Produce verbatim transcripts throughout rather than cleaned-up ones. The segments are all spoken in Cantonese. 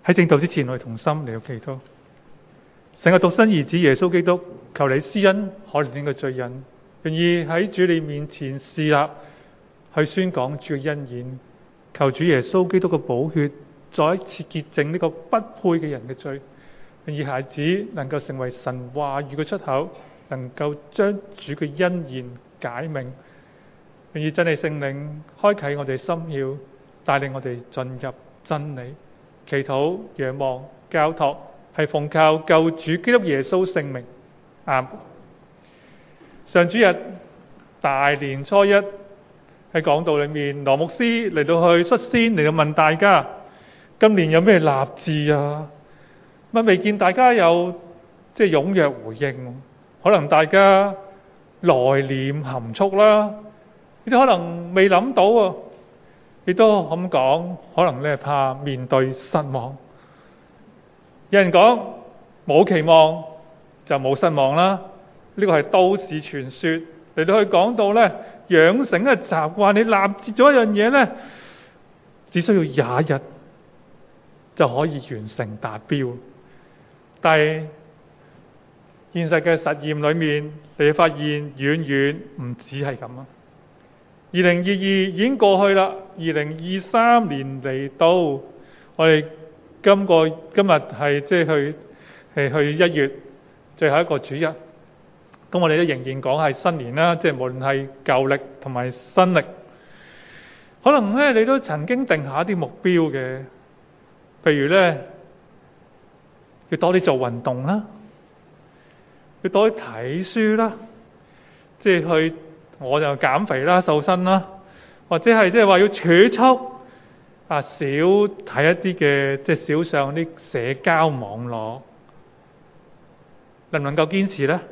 喺正道之前，我哋同心嚟到祈禱。成個獨生兒子耶穌基督，求你施恩可憐呢個罪人，願意喺主你面前侍立，去宣講主嘅恩典。求主耶穌基督嘅寶血再一次潔淨呢個不配嘅人嘅罪，願意孩子能夠成為神話語嘅出口，能夠將主嘅恩言解明。願意真理聖靈開啟我哋心竅，帶領我哋進入真理。祈禱、仰望、交託，係奉靠救主基督耶穌聖名。阿們。上主日大年初一喺講道裏面，羅牧師嚟到去率先嚟到問大家：今年有咩立志啊？乜未見大家有即係踴躍回應？可能大家內斂含蓄啦，你哋可能未諗到啊。亦都咁講，可能咧怕面對失望。有人講冇期望就冇失望啦，呢個係都市傳說嚟到去講到咧養成嘅習慣。你立志咗一樣嘢咧，只需要廿日就可以完成達標。但係現實嘅實驗裏面，你發現遠遠唔止係咁啊！二零二二已經過去啦，二零二三年嚟到，我哋今個今日係即係去係去一月最後一個主日，咁我哋都仍然講係新年啦，即係無論係舊曆同埋新曆，可能咧你都曾經定下一啲目標嘅，譬如咧要多啲做運動啦，要多啲睇書啦，即係去。我就減肥啦、瘦身啦，或者係即係話要儲蓄啊，少睇一啲嘅即係少上啲社交網絡，能唔能夠堅持呢？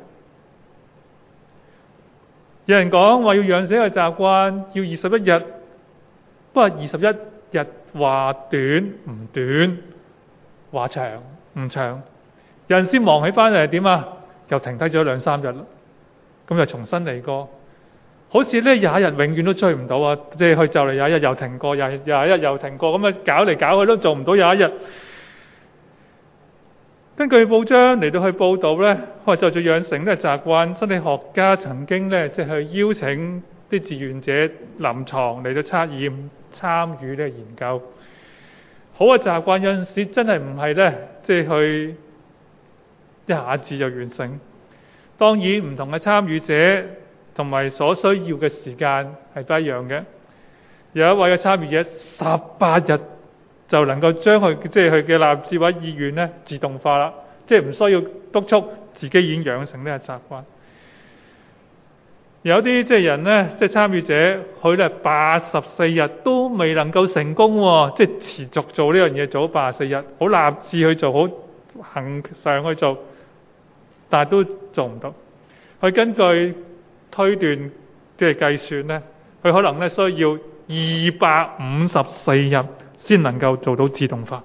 有人講話要養成一個習慣，要二十一日，不過二十一日話短唔短，話長唔長。有人先忙起翻嚟係點啊？又停低咗兩三日啦，咁又重新嚟過。好似呢廿日永遠都追唔到啊！即係去就嚟廿一日又停過，廿廿一日又停過，咁啊搞嚟搞去都做唔到廿一日。根據報章嚟到去報導呢，我就做養成呢個習慣。心理學家曾經呢，即係去邀請啲志願者臨床嚟到測驗參與呢個研究。好嘅習慣有陣時真係唔係呢，即係去一下子就完成。當然唔同嘅參與者同埋所需要嘅時間係不一樣嘅。有一位嘅參與者十八日就能夠將佢即係佢嘅立志或意願咧自動化啦，即係唔需要督促，自己已經養成呢個習慣。有啲即係人咧，即係參與者，佢咧八十四日都未能夠成功喎，即係持續做呢樣嘢做咗八十四日，好立志去做，好恆常去做，但係都做唔到。佢根據推斷即係計算咧，佢可能咧需要二百五十四日先能夠做到自動化。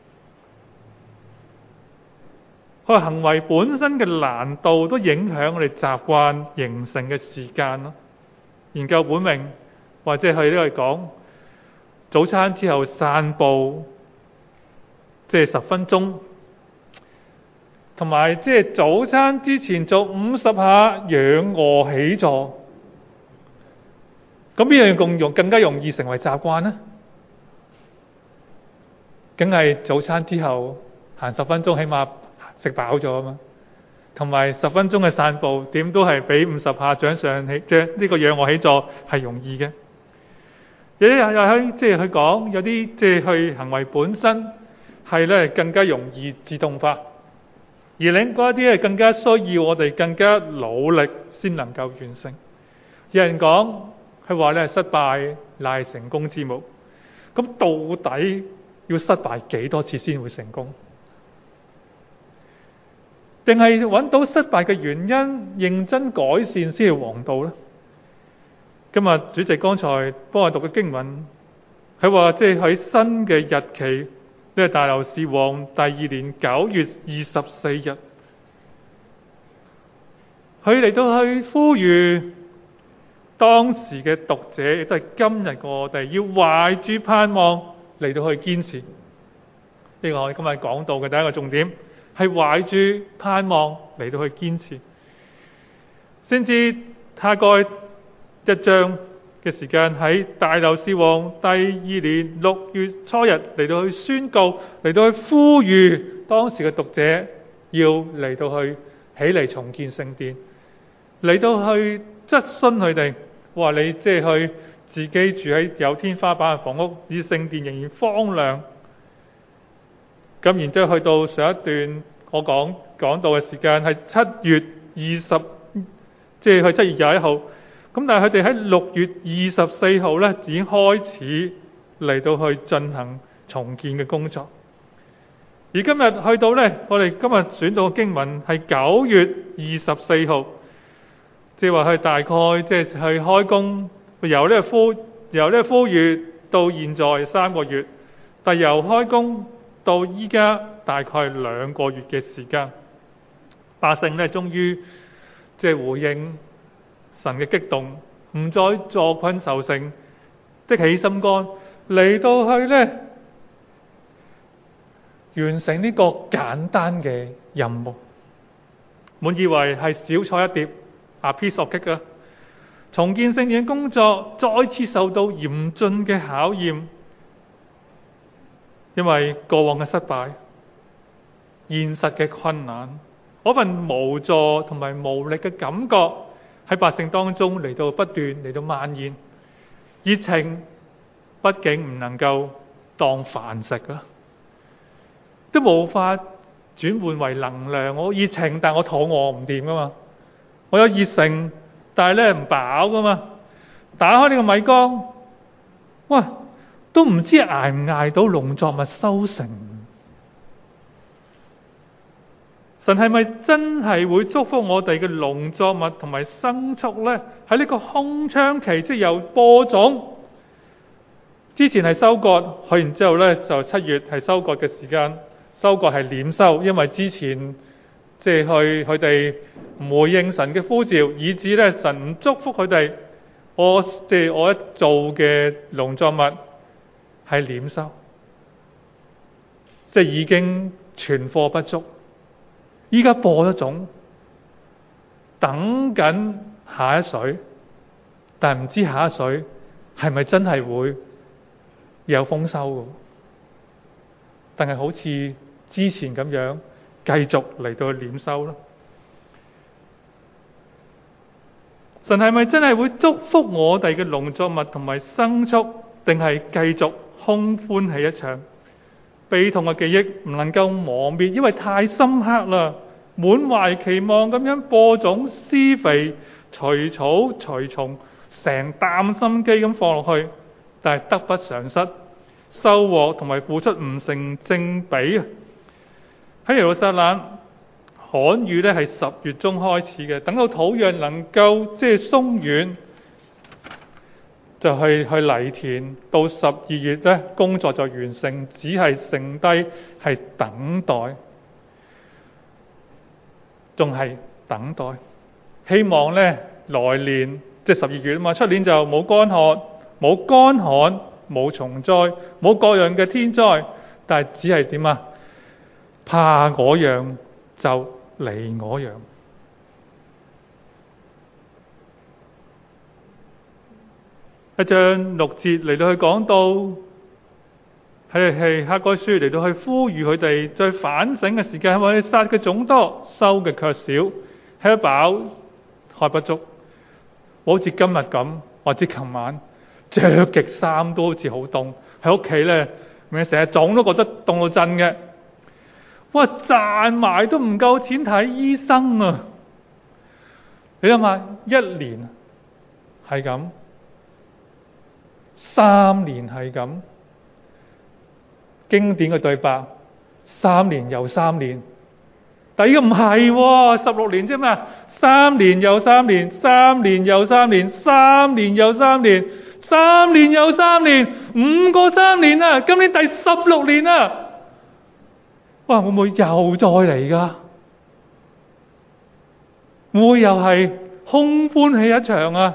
佢行為本身嘅難度都影響我哋習慣形成嘅時間咯。研究本命或者係呢個講早餐之後散步，即係十分鐘。同埋即係早餐之前做五十下仰臥起坐，咁邊樣更容更加容易成為習慣呢？梗係早餐之後行十分鐘，起碼食飽咗啊嘛。同埋十分鐘嘅散步，點都係比五十下掌上起即係呢個仰臥起坐係容易嘅。有啲又喺即係去講，有啲即係去行為本身係咧更加容易自動化。而另嗰啲係更加需要我哋更加努力先能夠完成。有人講佢話咧，失敗乃成功之母。咁到底要失敗幾多次先會成功？定係揾到失敗嘅原因，認真改善先係王道呢？今日主席剛才幫我讀嘅經文，佢話即係喺新嘅日期。呢個大流士王第二年九月二十四日，佢嚟到去呼籲當時嘅讀者，亦都係今日嘅我哋，要懷住盼望嚟到去堅持。 呢個我哋今日講到嘅第一個重點，係懷住盼望嚟到去堅持。先知哈該一章嘅時間喺大流士王第二年六月初日嚟到去宣告，嚟到去呼籲當時嘅讀者要嚟到去起嚟重建聖殿，嚟到去質詢佢哋話你即係去自己住喺有天花板嘅房屋，以聖殿仍然荒涼。咁然之後去到上一段我講講到嘅時間係七月二十，即係去七月廿一號。咁但係佢哋喺六月二十四號咧，已經開始嚟到去進行重建嘅工作。而今日去到咧，我哋今日選到嘅經文係九月二十四號，即係話佢大概即係去開工，由呢個呼由呢個呼籲到現在三個月，但由開工到依家大概兩個月嘅時間，百姓咧終於即係回應神嘅激動，唔再坐困愁城，的起心肝嚟到去咧完成呢個簡單嘅任務。滿以為係小菜一碟啊 piece of cake 啊！重建聖殿工作再次受到嚴峻嘅考驗。因為過往嘅失敗、現實嘅困難，嗰份無助同埋無力嘅感覺喺百姓當中嚟到不斷嚟到蔓延，熱情畢竟唔能夠當飯食啊，都無法轉換為能量。我熱情，但我肚餓唔掂噶嘛，我有熱誠，但係咧唔飽噶嘛。打開呢個米缸，哇！都唔知捱唔捱到農作物收成。神係咪真係會祝福我哋嘅農作物同埋牲畜呢？喺呢個空窗期，即係由播種之前係收割，去完之後呢，就七月係收割嘅時間。收割係斂收，因為之前即係去佢哋唔回應神嘅呼召，以致呢神唔祝福佢哋。我即係我一做嘅農作物。係斂收，即係已經存貨不足，依家播咗種，等緊下一水，但係唔知下一水係咪真係會有豐收嘅，但係好似之前咁樣繼續嚟到去斂收咯。神係咪真係會祝福我哋嘅農作物同埋牲畜，定係繼續空歡喜一場？悲痛嘅記憶唔能夠磨滅，因為太深刻啦。滿懷期望咁樣播種、施肥、除草、除蟲，成擔心機咁放落去，但係得不償失，收穫同埋付出唔成正比啊！喺耶路撒冷旱雨咧係十月中開始嘅，等到土壤能夠即係鬆軟，就去去犁田，到十二月咧工作就完成，只係剩低係等待，仲係等待。希望咧來年即係十二月啊嘛，出年就冇乾旱、冇乾旱、冇蟲災、冇各樣嘅天災，但係只係點啊？怕嗰樣就嚟嗰樣。一章六節嚟到去講到，係係哈該書嚟到去呼籲佢哋再反省嘅時間，話你撒嘅種多，收嘅卻少，吃得飽喝不足，好似今日咁，或者琴晚着極衫都好似好凍，喺屋企咧，咪成日種都覺得凍到震嘅。哇！賺埋都唔夠錢睇醫生啊！你諗下，一年係咁，三年係咁，經典嘅對白，三年又三年。但係呢個唔係喎，十六年啫嘛，三年又三年，三年又三年，三年又三年，三年又三年，五個三年啊！今年第十六年啊！哇！會唔會又再嚟噶？會唔會又係空歡喜一場啊？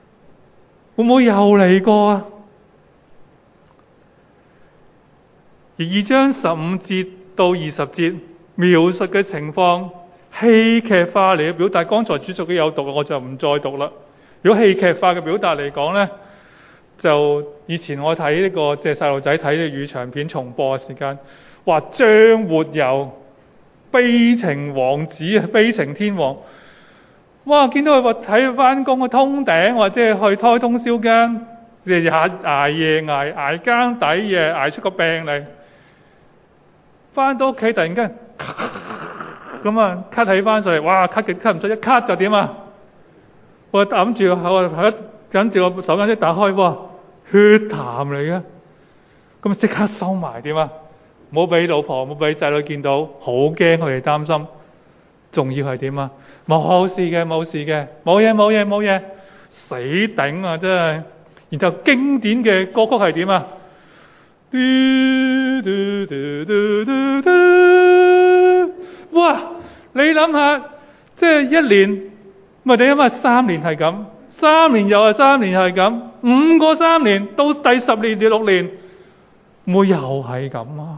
會唔會又嚟過啊？ 而二章十五節到二十節描述嘅情況戲劇化嚟嘅表達，剛才主席都有讀，我就唔再讀啦。如果戲劇化嘅表達嚟講呢，就以前我睇呢、這個即係細路仔睇嘅粵語長片重播嘅時間，話張活游悲情王子啊，悲情天王，哇！見到佢話睇翻工嘅通頂，或者係去開通宵更，日日捱夜捱捱更抵夜捱出個病嚟，翻到屋企突然間咁啊咳起翻上嚟，哇！咳極咳唔出，一咳就點啊？我揞住個口啊，緊住個手巾一打開，哇！血痰嚟嘅，咁啊即刻收埋點啊？唔好俾老婆，唔好俾仔女見到，好驚佢哋擔心。仲要係點啊？冇事嘅，冇事嘅，冇嘢冇嘢冇嘢，死頂啊真係！然後經典嘅歌曲係點啊？嘟嘟嘟嘟嘟嘟，哇！你諗下，即係一年，咪你諗下三年係咁，三年又係三年係咁，五個三年到第十年第六年，會又係咁啊？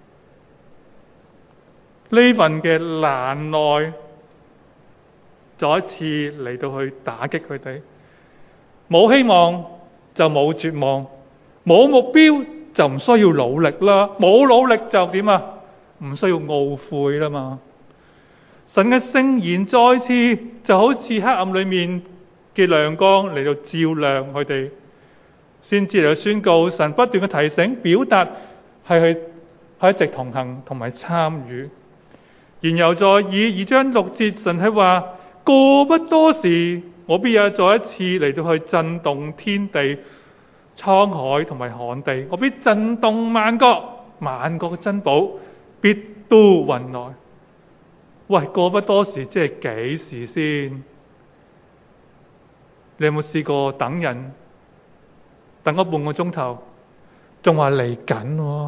呢份嘅難耐，再一次嚟到去打擊佢哋。冇希望就冇絕望，冇目標就唔需要努力啦。冇努力就點啊？唔需要懊悔啦嘛。神嘅聖言再次就好似黑暗裏面嘅亮光嚟到照亮佢哋，先至嚟到宣告神不斷嘅提醒、表達係去係一直同行同埋參與。然後再以二章六節，神係話：過不多時，我必有再一次嚟到去震動天地、滄海同埋旱地，我必震動萬國，萬國嘅珍寶必都運來。喂，過不多時即係幾時先？你有冇試過等人等咗半個鐘頭，仲話嚟緊喎？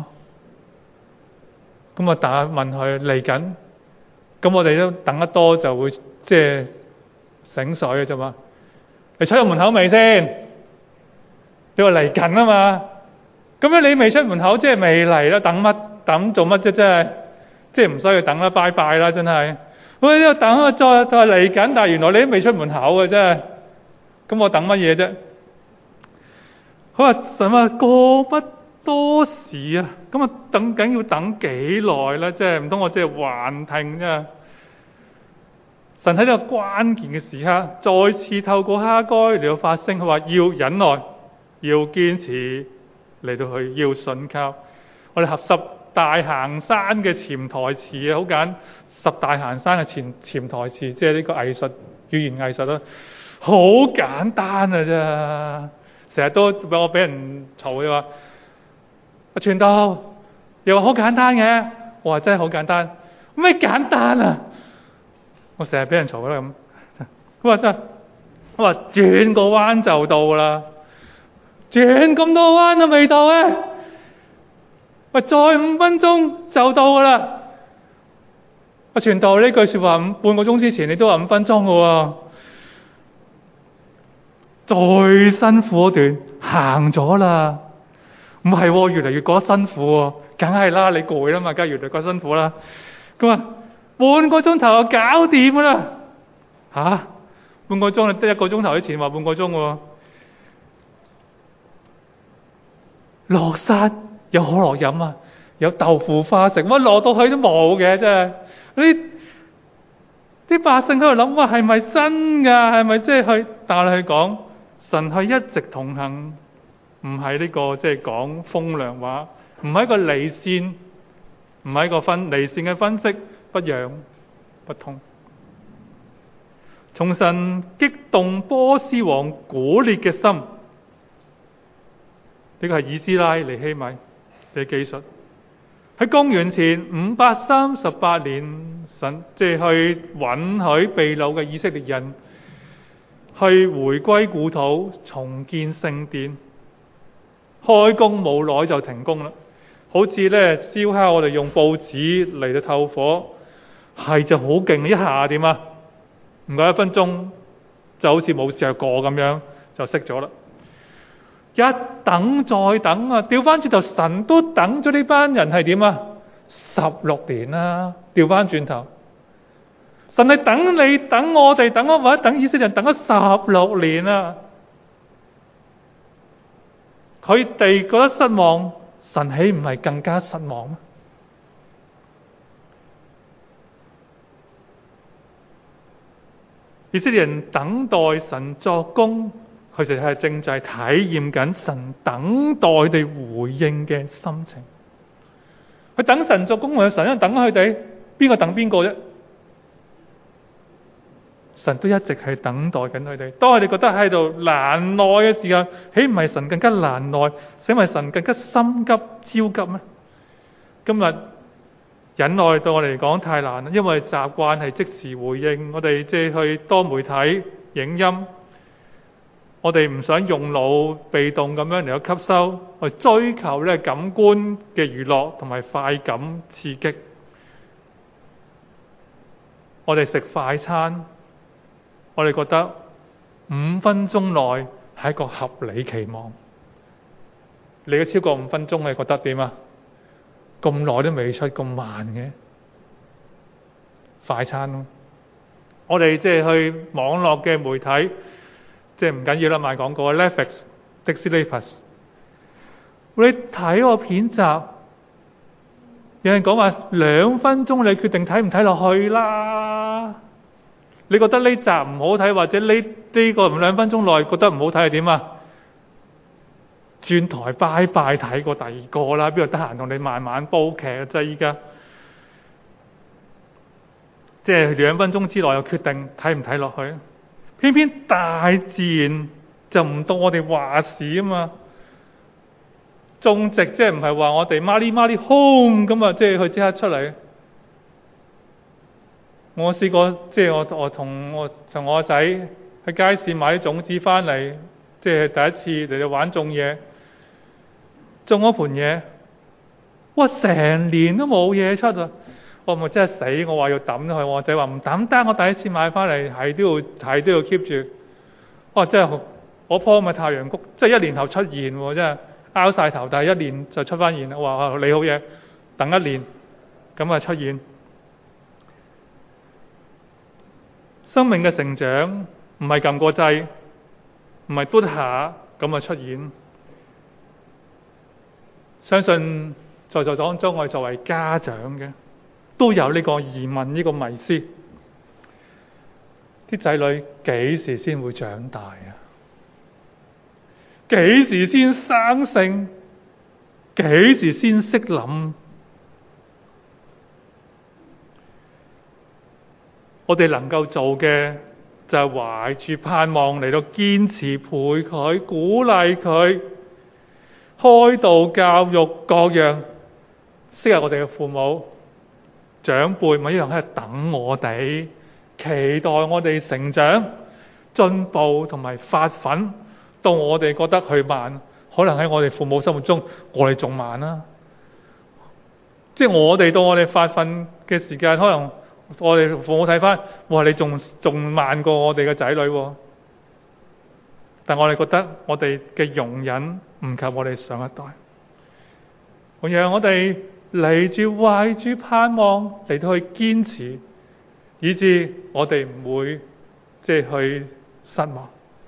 咁啊打問佢嚟緊，咁我哋都等得多就會即係醒水嘅啫嘛。你出咗門口未先？你話嚟緊啊嘛？咁樣你未出門口，即係未嚟啦。等乜？等做乜啫？真係，即係唔需要等啦，拜拜啦，真係。我呢度等啊，再再嚟緊，但係原來你都未出門口嘅，真係。咁我等乜嘢啫？佢話神話過不多時啊，咁啊等緊要等幾耐咧？即係唔通我即係幻聽啫？神喺呢個關鍵嘅時刻，再次透過哈該嚟到發聲，佢話要忍耐，要堅持，嚟到去要信靠。我哋合十大行山嘅潛台詞啊，好簡，十大行山嘅潛潛台詞，即係呢個藝術語言藝術啦，好簡單啊啫。成日都俾我俾人嘈嘅話，阿傳道又話好簡單嘅，我話真係好簡單，咩簡單啊？我成日俾人嘈啦咁，佢話真係，我話轉個彎就到啦，轉咁多彎都未到咧，喂，再五分鐘就到噶啦。阿傳道呢句說話五半個鐘之前你都話五分鐘嘅喎，再辛苦嗰段行咗啦，唔係喎，越嚟越覺得辛苦喎，梗係啦，你攰啦嘛，梗係越嚟越覺得辛苦啦。咁啊，半個鐘頭就搞掂噶啦，吓、啊，半個鐘你得一個鐘頭之前話半個鐘喎，落山有可樂飲啊，有豆腐花食，乜落到去都冇嘅，真係。啲啲百姓喺度諗，哇，係咪真噶？係咪即係去？但係佢講神係一直同行，唔係呢個即係講風涼話，唔係一個離線，唔係一個分離線嘅分析，不樣不通。從神激動波斯王古列嘅心，呢個係以斯拉尼希米嘅記述。喺公元前五百三十八年，神即係去允許被擄嘅以色列人去回歸故土，重建聖殿。開工冇耐就停工啦，好似咧燒烤，我哋用報紙嚟到透火，係就好勁，一下點啊？唔夠一分鐘就好似冇試過咁樣就熄咗啦。 一等再等啊！調翻轉頭，神都等咗呢班人係點啊？十六年啦！調翻轉頭，神係等你、等我哋、等我或者等以色列人等咗十六年啦。佢哋覺得失望，神豈唔係更加失望咩？以色列人等待神作工，佢哋係正在體驗緊神等待地回應嘅心情。佢等神作工，或者神因等佢哋，邊個等邊個啫？神都一直係等待緊佢哋。當佢哋覺得喺度難耐嘅時候，豈唔係神更加難耐，使為神更加心急焦急咩？今日忍耐對我哋嚟講太難啦，因為習慣係即時回應，我哋即係去多媒體影音，我哋唔想用腦被動咁樣嚟到吸收，去追求咧感官嘅娛樂同埋快感刺激。我哋食快餐，我哋覺得五分鐘內係一個合理期望。你嘅超過五分鐘，你覺得點啊？咁耐都未出，咁慢嘅快餐咯。我哋即係去網絡嘅媒體，即係唔緊要啦，賣廣告啊 ，Netflix、Disney Plus， 你睇個片集，有人講話兩分鐘，你決定睇唔睇落去啦。你覺得呢集唔好睇，或者呢呢個兩分鐘內覺得唔好睇係點啊？轉台拜拜睇過第二個啦，邊度得閒同你慢慢煲劇啊？即係依家，即係兩分鐘之內又決定睇唔睇落去。偏偏大自然就唔到我哋話事啊嘛。種植即係唔係話我哋媽哩媽哩 home 咁啊，即係佢即刻出嚟。我試過即係我我同我同我仔去街市買啲種子翻嚟，即係第一次嚟到玩種嘢。種嗰盤嘢，哇！成年都冇嘢出啊！我咪真係死，我話要抌咗佢，我仔話唔抌得，我第一次買翻嚟係都要係都要 keep 住。哇！真係我棵咪太陽菊，即係一年後出現喎，真係拗晒頭，但係一年就出翻現啦。哇！你好嘢，等一年咁啊出現。生命嘅成長唔係撳個掣，唔係嘟下咁啊出現。相信在座當中，我哋作為家長嘅都有呢個疑問，呢個迷思：啲仔女幾時先會長大啊？幾時先生性？幾時先識諗？我哋能夠做嘅就係懷住盼望嚟到堅持陪佢、鼓勵佢。開導教育各樣，昔日我哋嘅父母長輩咪一樣喺度等我哋，期待我哋成長進步同埋發奮，到我哋覺得佢慢，可能喺我哋父母心目中我哋仲慢啦。即係我哋到我哋發奮嘅時間，可能我哋父母睇翻，哇！你仲仲慢過我哋嘅仔女喎。但我哋覺得我哋嘅容忍唔及我哋上一代，同樣我哋嚟住懷住盼望嚟到去堅持，以致我哋唔會即係去失望。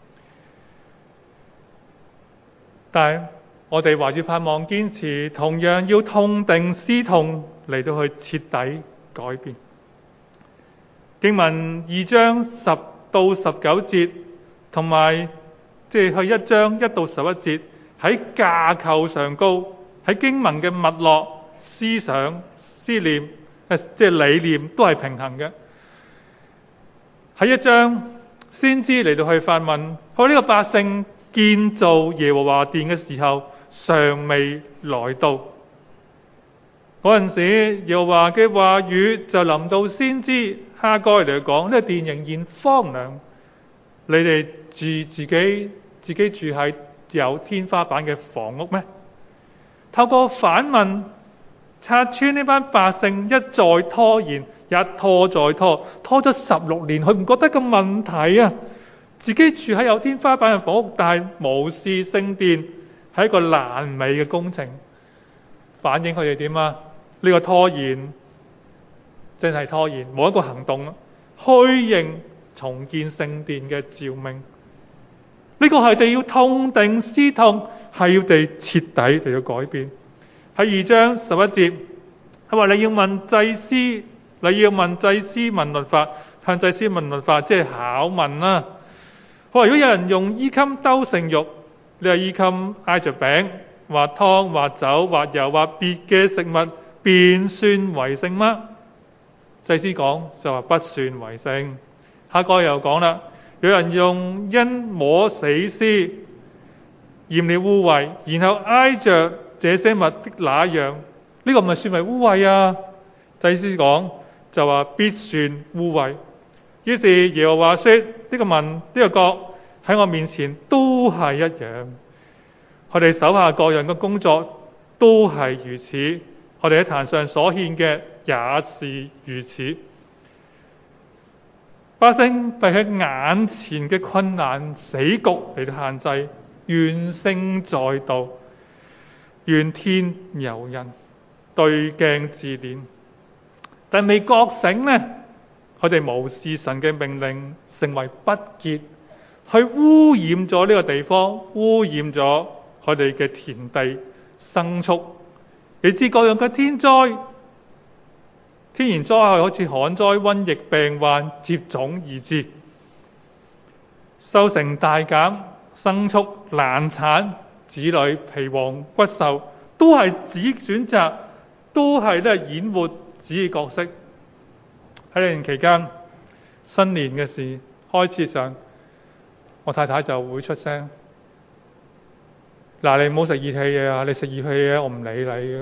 但係我哋懷住盼望堅持，同樣要痛定思痛嚟到去徹底改變。經文二章十到十九節，同埋即係去一章一到十一節，喺架構上高，喺經文嘅脈絡、思想、思念，誒即係理念都係平衡嘅。喺一章，先知嚟到去發問：佢呢個百姓建造耶和華殿嘅時候，尚未來到。嗰陣時，耶和華嘅話語就臨到先知哈該嚟講：呢個殿仍然荒涼，你哋住自己自己住喺有天花板嘅房屋咩？透過反問，拆穿呢班百姓一再拖延，一拖再拖，拖咗十六年，佢唔覺得個問題啊！自己住喺有天花板嘅房屋，但係無視聖殿， 係一個爛尾嘅工程，反映佢哋點啊？呢個拖延真係拖延，冇一個行動，虛應重建聖殿嘅召命。呢個係哋要痛定思痛，係要哋徹底地要改變。喺二章十一節，佢話你要問祭司，你要問祭司問律法，向祭司問律法，即係考問啦。佢話如果有人用衣襟兜聖肉，你話衣襟挨着餅，或湯或酒或油或別嘅食物，便算為聖嗎？祭司講就話不算為聖。下個又講啦，有人用因摸死屍驗了污穢，然後挨着這些物的那樣，呢、這個唔係算為污穢啊？祭司講就話必算污穢。於是耶和華說：呢、這個民呢、這個國喺我面前都係一樣，佢哋手下各樣嘅工作都係如此，我哋喺壇上所獻嘅也是如此。百姓被喺眼前嘅困難死局嚟到限制，怨聲載道，怨天尤人，對鏡自憐。但未覺醒呢，佢哋無視神嘅命令，成為不潔，去污染咗呢個地方，污染咗佢哋嘅田地牲畜。你知各樣嘅天災，天然災害好似旱災、瘟疫、病患接踵而至，收成大減，牲畜難產，子女皮黃骨瘦，都係自己選擇，都係咧演活自己角色。喺呢段期間，新年嘅事開始上，我太太就會出聲：嗱，你唔好食熱氣嘢啊！你食熱氣嘢，我唔理你嘅。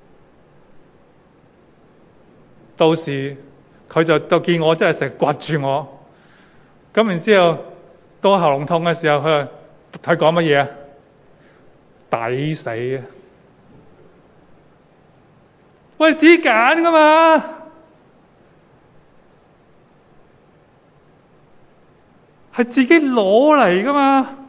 到時佢就就見我真係成日掘住我，咁然之後到我喉嚨痛嘅時候，佢佢講乜嘢啊？抵死啊！喂，自己揀噶嘛，係自己攞嚟噶嘛。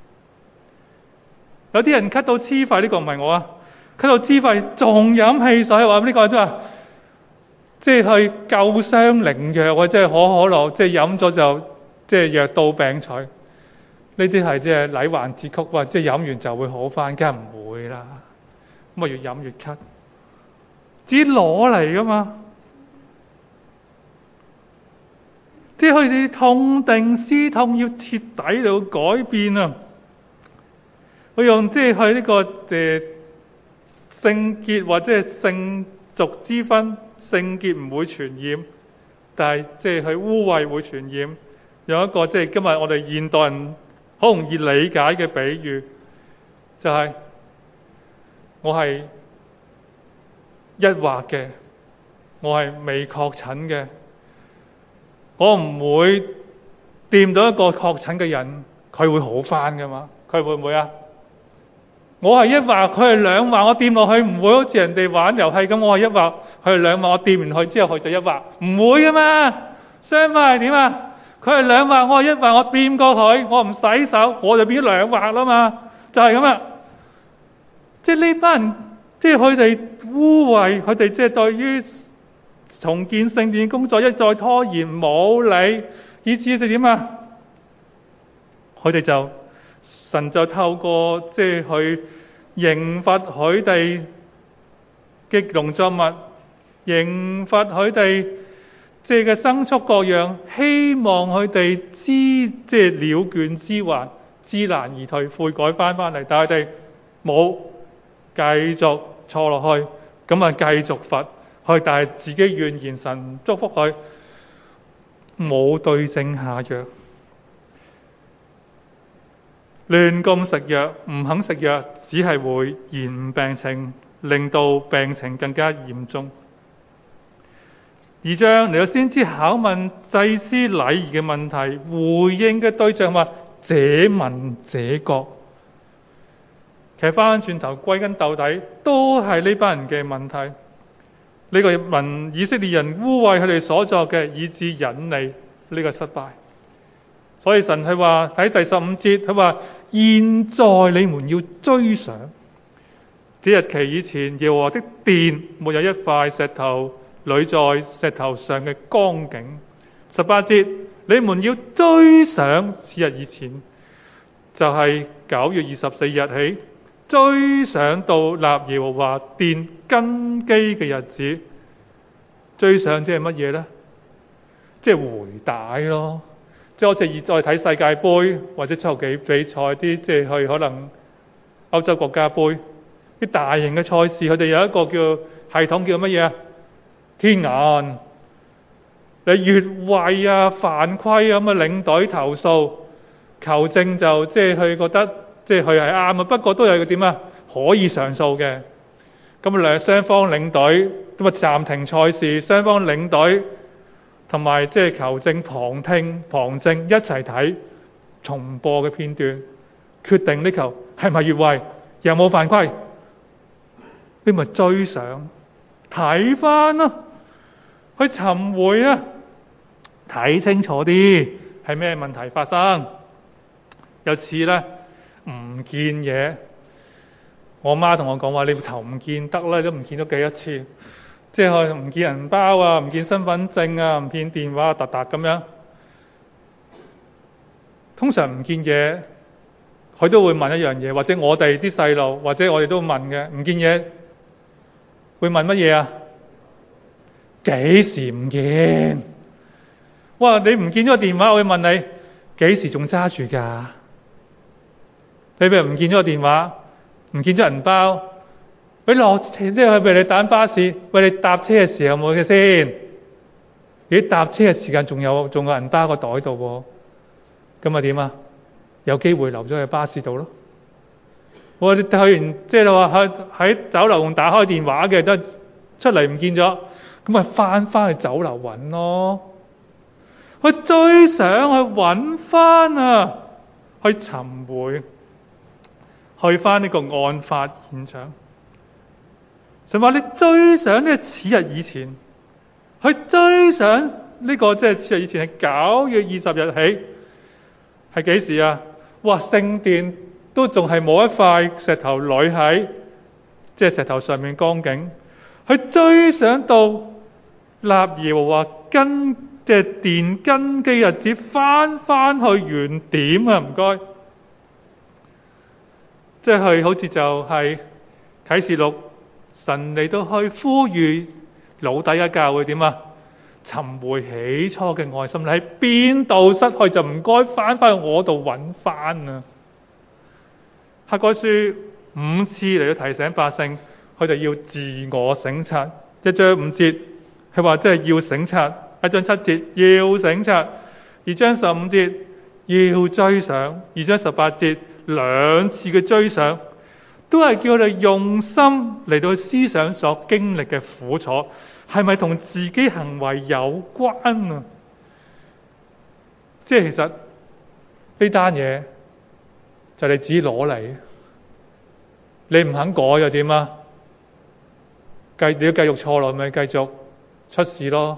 有啲人咳到黐肺，呢個唔係我啊，咳到黐肺仲飲汽水，話呢個都話。即係去救傷靈藥啊！即係可可樂，即係飲咗就即係藥到病除。呢啲係即係禮環節曲，話即係飲完就會好返，梗係唔會啦。咁啊越飲越咳，自己攞嚟噶嘛。即係佢哋痛定思痛，要徹底到改變啊！佢用即係去呢個誒聖潔或者係聖俗之分。聖潔唔會傳染，但係即係佢污穢會傳染。有一個即係今日我哋現代人好容易理解嘅比喻，就係、是、我係一劃嘅，我係未確診嘅，我唔會掂到一個確診嘅人，佢會好返㗎嘛？佢會唔會啊？我係一劃，佢係兩劃，我掂落去唔會好似人哋玩遊戲咁，我係一劃，佢係兩劃，我掂完去之後佢就一劃，唔會噶嘛。相反係點啊？佢係兩劃，我係一劃，我掂過佢，我唔洗手，我就變咗兩劃啦嘛，就係咁啊。即係呢班人，即係佢哋污穢，佢哋即係對於重建聖殿工作一再拖延冇理，以至佢哋點啊？佢哋就。神就透過即係去刑罰佢哋嘅農作物，刑罰佢哋即係嘅牲畜各樣，希望佢哋知即係了斷之還，知難而退，悔改翻翻嚟。但係佢哋冇，繼續錯落去，咁啊繼續罰佢，但係自己怨言，神祝福佢，冇對症下藥。亂咁食藥，唔肯食藥，只係會延誤病情，令到病情更加嚴重。二章嚟到先知考問祭司禮儀嘅問題，回應嘅對象話：這民這國。其實翻返轉頭歸根究底，都係呢班人嘅問題。呢、這個民以色列人污穢佢哋所作嘅，以致引嚟呢個失敗。所以神佢話喺第十五節，佢話現在你們要追想這日期以前，耶和華的殿沒有一塊石頭壘在石頭上嘅光景。十八節，你們要追想此日以前，就係九月二十四日起，追想到立耶和華殿根基嘅日子。追想即係乜嘢呢？即係回帶咯，即係好似而再睇世界盃或者足球比賽啲，即係去可能歐洲國家盃啲大型嘅賽事，佢哋有一個叫系統叫乜嘢啊？天眼，你越位啊、犯規啊咁啊，領隊投訴球證就即係佢覺得即係佢係啱啊，不過都有個點啊，可以上訴嘅。咁兩雙方領隊咁啊暫停賽事，雙方領隊同埋即係球證旁聽旁證一齊睇重播嘅片段，決定呢球係咪越位，有冇犯規，你咪追上睇翻咯，去尋回啊，睇清楚啲係咩問題發生。有次咧唔見嘢，我媽同我講話：你頭唔見得啦，都唔見咗幾多次，即係唔見銀包啊，唔見身份證啊，唔見電話啊，突突咁樣。通常唔見嘢，佢都會問一樣嘢，或者我哋啲細路，或者我哋都會問嘅。唔見嘢會問乜嘢啊？幾時唔見？哇！你唔見咗個電話，我會問你幾時仲揸住㗎？你譬如唔見咗個電話，唔見咗銀包，你落車即係譬如你等巴士，喂，你搭車嘅時候冇嘅先？你搭車嘅時間仲有仲有銀包個袋度喎，咁啊點啊？有機會留咗喺巴士度咯。我哋去完即係話喺喺酒樓打開電話嘅都出嚟唔見咗，咁咪翻翻去酒樓揾咯。去追上去揾翻啊，去尋回，去翻呢個案發現場。就話你追上呢個此日以前，去追上呢個即係此日以前係九月二十日起，係幾時啊？哇！聖殿都仲係冇一塊石頭壘喺即係石頭上面光景，去追上到立耶和華根即係殿根基日子，翻翻去原點啊！唔該，即係好似就係啟示錄，神嚟到去呼籲老底嘉教會點啊？尋回起初嘅愛心，你喺邊度失去就唔該翻翻去我度揾翻啊！哈該書五次嚟到提醒百姓，佢哋要自我省察。一章五節係話即係要省察，一章七節要省察，二章十五節要追想，二章十八節兩次嘅追想，都係叫佢哋用心嚟到思想所經歷嘅苦楚，係咪同自己行為有關啊？即係其實呢單嘢就係你自己攞嚟，你唔肯改又點啊？繼你要繼續錯落咪繼續出事咯。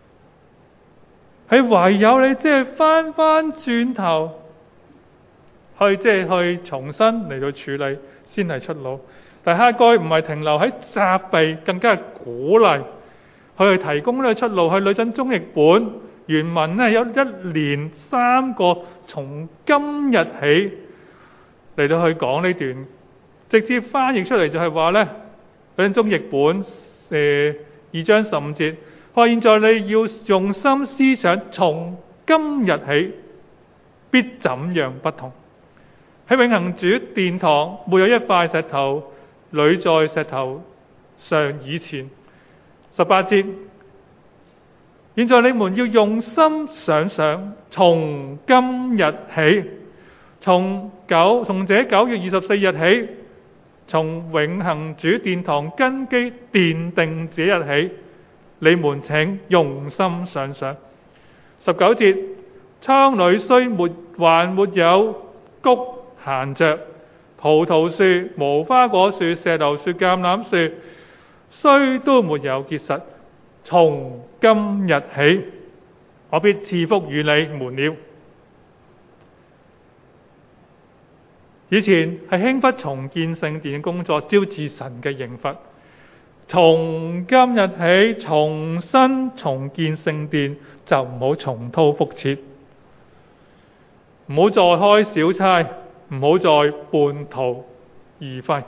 係唯有你即係翻翻轉頭去即係去重新嚟到處理先係出路。但係哈該唔係停留喺責備，更加係鼓勵佢去提供呢個出路。去女真中譯本原文咧有一連三個從今日起嚟到去講呢段，直接翻譯出嚟就係話咧，女真中譯本誒二章十五節，話現在你要用心思想，從今日起必怎樣不同。喺永恆主殿堂沒有一塊石頭壘在石頭上以前。十八節，現在你們要用心想想，從今日起，從九從這九月二十四日起，從永恆主殿堂根基奠定這日起，你們請用心想想。十九節，倉裏雖沒還沒有穀閒着，葡萄樹、無花果樹、石榴樹、橄欖樹雖都沒有結實，從今日起，我必賜福與你們了。 以前係輕忽重建聖殿嘅工作，招致神嘅刑罰。從今日起重新重建聖殿，就唔好重蹈覆轍，唔好再開小差，唔好再半途而廢，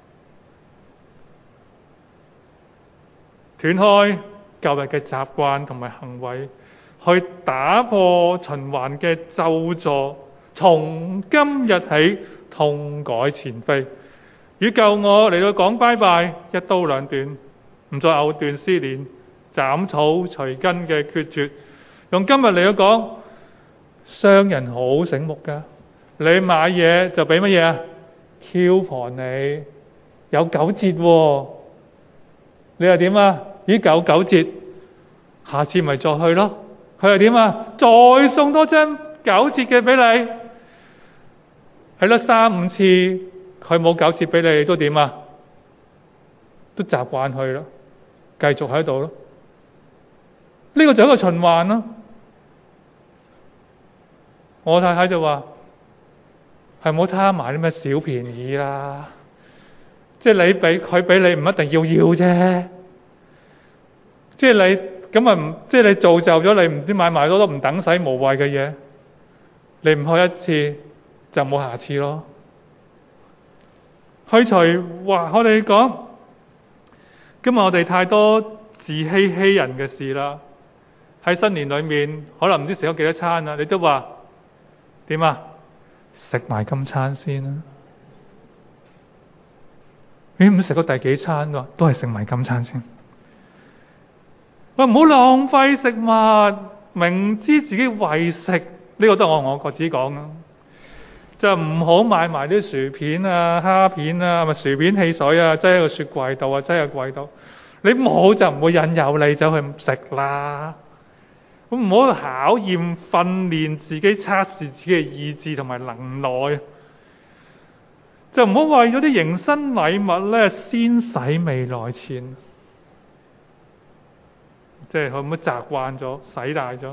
斷開舊日嘅習慣同埋行為，去打破循環嘅咒詛。從今日起痛改前非，與舊我嚟到講拜拜，一刀兩斷，唔再藕斷絲連、斬草除根嘅決絕。用今日嚟到講，商人好醒目噶，你買嘢就俾乜嘢啊？ coupon 你有九折喎，你又點啊？咦，九九折，下次咪再去咯。佢又點啊？再送多張九折嘅俾你，係咯，三五次佢冇九折俾你，都點啊？都習慣去咯，繼續喺度咯。呢個就係一個循環咯。我太太就話：係唔好貪埋啲咩小便宜啦，即係你俾佢俾你唔一定要要啫。即係你咁啊，唔即係你造就咗你唔知買埋多多唔等使無謂嘅嘢，你唔去一次就冇下次咯。去除話我哋講，今日我哋太多自欺欺人嘅事啦。喺新年裏面，可能唔知食咗幾多餐啦，你都話點啊？食埋今餐先啦。你唔食過第幾餐㗎？都係食埋今餐先。喂，唔好浪費食物，明知自己為食，呢、這個都係我我個自己講啊。就唔好買埋啲薯片啊、蝦片啊、咪薯片汽水啊，擠喺個雪櫃度啊，擠喺個櫃度。你冇就唔會引誘你走去食啦。咁唔好考驗、訓練自己、測試自己嘅意志同埋能耐。就唔好為咗啲迎新禮物咧，先使未來錢。即係佢唔好習慣咗，使大咗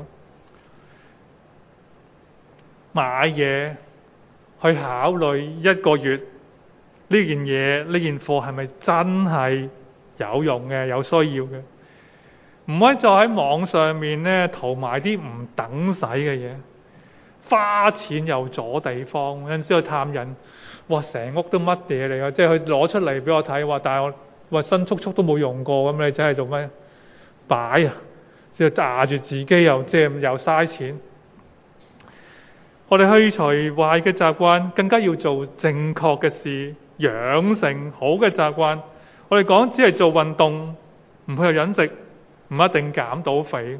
買嘢，去考慮一個月呢件嘢、呢件貨係咪真係有用嘅、有需要嘅？唔可以再喺網上面咧淘埋啲唔等使嘅嘢，花錢又阻地方。有陣時去探人，哇！成屋都乜嘢嚟㗎？即係佢攞出嚟俾我睇，話但係我話新速速都冇用過，咁你真係做咩？擺啊！即係揸住自己又即係又嘥錢。我哋去除壞嘅習慣，更加要做正確嘅事，養成好嘅習慣。我哋講只係做運動，唔配合飲食，唔一定減到肥。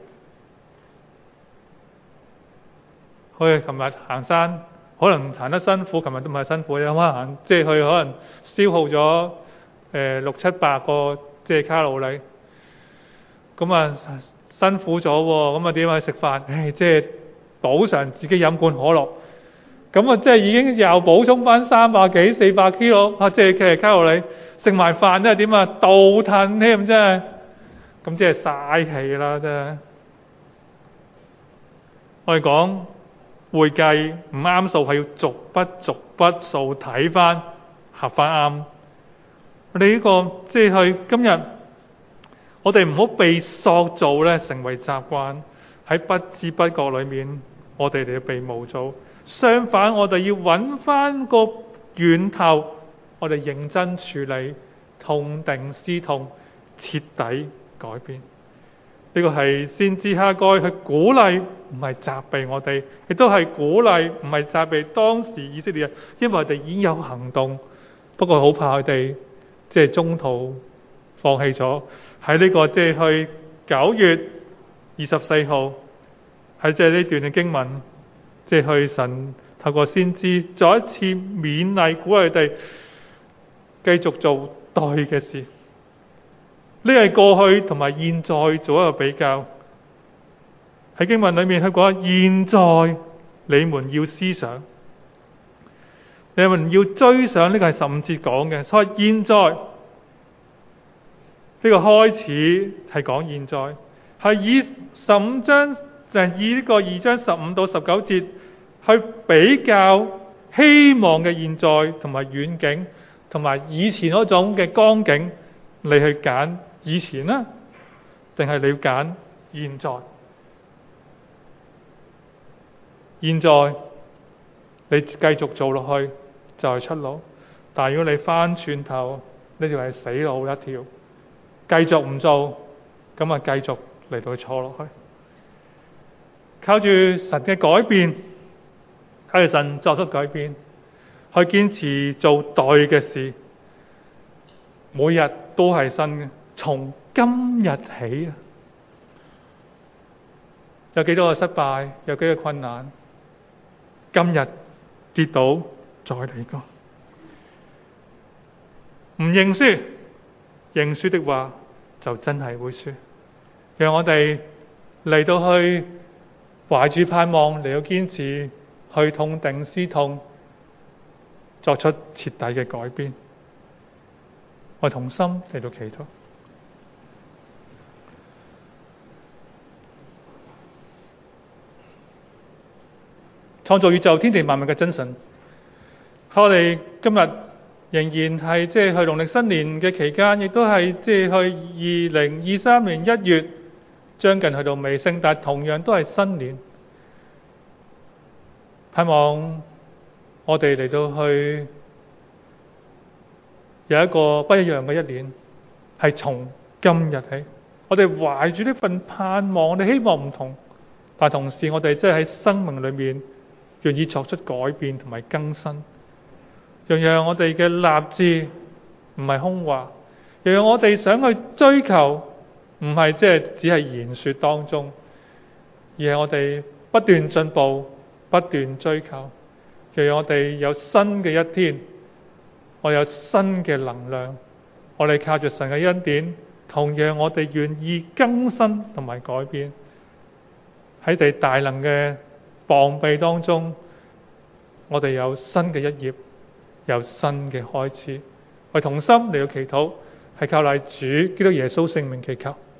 好似琴日行山，可能行得辛苦，琴日都唔係辛苦，你諗下行，即係佢可能消耗咗誒六七百個即係卡路里。咁啊辛苦咗喎，咁啊點去食飯？唉，即係補償自己飲罐可樂，咁啊即係已經又補充翻三百幾四百 kilo 啊！即係其實卡路里食埋飯都係點啊？倒騰添，真係咁即係嘥氣啦！真係我哋講會計唔啱數，係要逐筆逐筆數睇翻合翻啱。我哋呢個即係去今日。我哋唔好被塑造咧，成為習慣，喺不知不覺裏面，我哋哋被模造。相反，我哋要揾翻個源頭，我哋認真處理，痛定思痛，徹底改變。呢個係先知哈該去鼓勵，唔係責備我哋，亦都係鼓勵，唔係責備當時以色列人，因為佢哋已經有行動，不過好怕佢哋即係中途放棄咗。喺呢個即係去九月二十四號，喺即係呢段嘅經文，即係去神透過先知再一次勉勵鼓勵佢哋繼續做對嘅事。呢係過去同埋現在做一個比較。喺經文裏面佢講：現在你們要思想，你們要追想。呢個係十五節講嘅，所以現在。呢個開始係講現在，係以十五章就係以呢個二章十五到十九節去比較希望嘅現在同埋遠景，同埋以前嗰種嘅光景，你去揀以前啦，定係你要揀現在？現在你繼續做落去就係出路，但係如果你翻轉頭，呢條係死路一條。繼續唔做，咁啊繼續嚟到坐落去，靠住神嘅改變，靠住神作出改變，去堅持做對嘅事，每日都係新嘅，從今日起啊！有幾多個失敗，有幾個困難，今日跌倒再嚟過，唔認輸。認輸的話就真係會輸，讓我哋嚟到去懷住盼望嚟到堅持，去痛定思痛，作出徹底嘅改變。我同心嚟到祈禱。創造宇宙天地萬物嘅真神，我哋今日仍然係即係去農曆新年嘅期間，亦都係即係去二零二三年一月將近去到尾聲，但係同樣都係新年。盼望我哋嚟到去有一個不一樣嘅一年，係從今日起，我哋懷住呢份盼望，我哋希望唔同，但同時我哋即係喺生命裏面願意作出改變同埋更新。讓讓我哋嘅立志唔係空話，讓讓我哋想去追求唔係即係只係言說當中，而係我哋不斷進步、不斷追求。讓讓我哋有新嘅一天，我有新嘅能量，我哋靠住神嘅恩典，同樣我哋願意更新同埋改變。喺地大能嘅膀臂當中，我哋有新嘅一頁，有新嘅開始，我同心嚟到祈禱，係靠賴主基督耶穌聖名祈求。